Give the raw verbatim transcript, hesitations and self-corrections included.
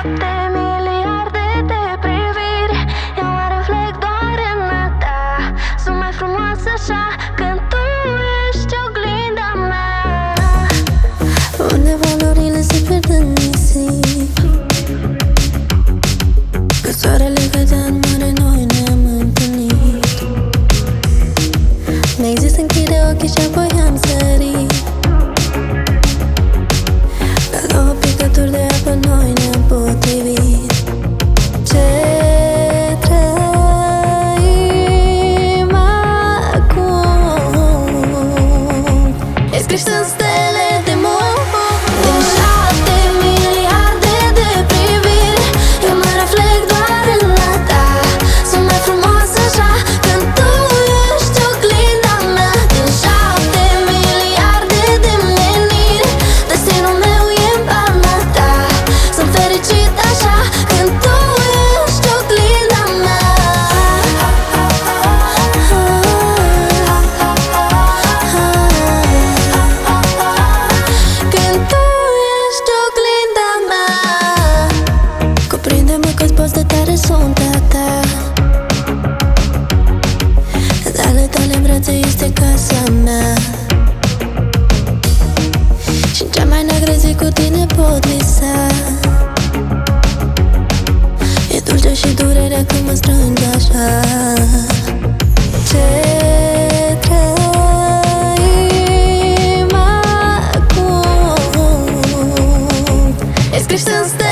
șapte miliarde de priviri, eu mă reflect doar în a ta. Sunt mai frumoasă așa când tu ești oglinda mea. Unde valorile se pierd în nisip, că soarele cădea în mare, noi ne-am întâlnit. Mi-ai zis închide ochii și apoi am sărit. Ca două picături de apă noi ne-am potrivit. Ce trăim acum e scris în stele de mor. Din șapte miliarde de priviri, eu mă reflect doar în a ta. Sunt mai frumoasă așa când tu ești oglinda mea. Din șapte miliarde de meniri, destinul meu e în palma ta. Sunt fericit așa când tu ești oglinda mea. Când tu ești oglinda mea. Cuprinde-mă că-ți poți de tare sunt a ta. Ale tale în brațe este casa mea. Și-n cea mai neagră zi cu tine pot visa. E dulce și durerea când mă strângi așa. Ce trăim acum e scris în stele